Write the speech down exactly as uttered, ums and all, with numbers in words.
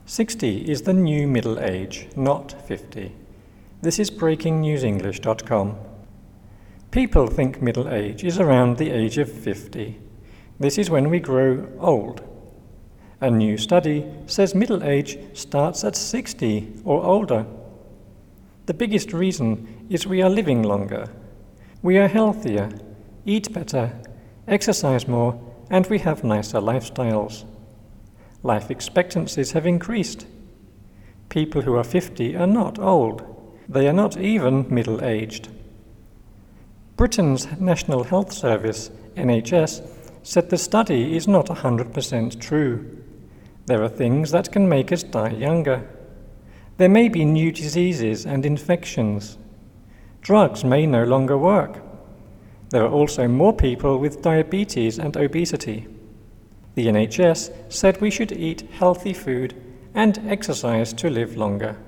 sixty is the new middle age, not fifty. This is breaking news english dot com. People think middle age is around the age of fifty. This is when we grow old. A new study says middle age starts at sixty or older. The biggest reason is we are living longer. We are healthier, eat better, exercise more, and we have nicer lifestyles. Life expectancies have increased. People who are fifty are not old. They are not even middle-aged. Britain's National Health Service, N H S, said the study is not one hundred percent true. There are things that can make us die younger. There may be new diseases and infections. Drugs may no longer work. There are also more people with diabetes and obesity. The N H S said we should eat healthy food and exercise to live longer.